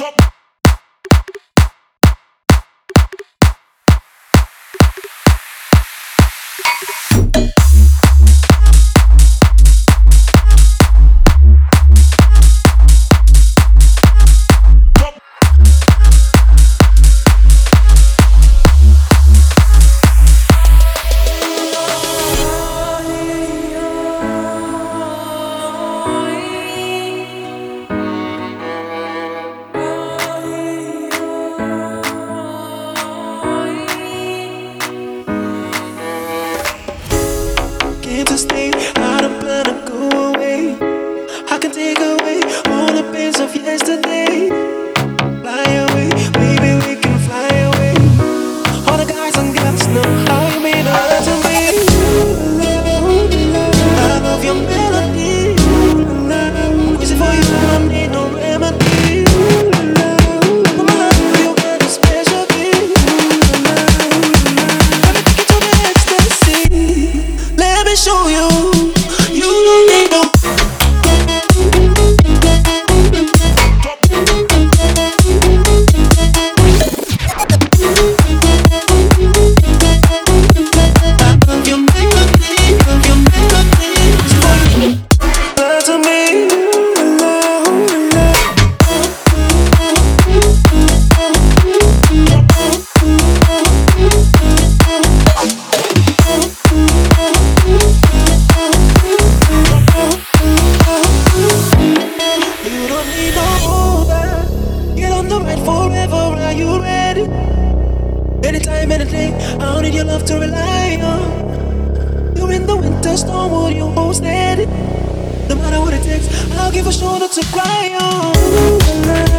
Came to stay, I don't plan to go away. I can take away all the pains of yesterday. Fly away, baby, we can fly away. All the guys and girls know how you mean a lot to me. I love your melody. I'm crazy for you, I don't need no remedy. Oh, my love, you got a special gift. Let me take you to the ecstasy. Let me show you. You don't need no. Forever, are you ready? Anytime, any day, I don't need your love to rely on. You're in the winter storm, will you hold steady? No matter what it takes, I'll give a shoulder to cry on.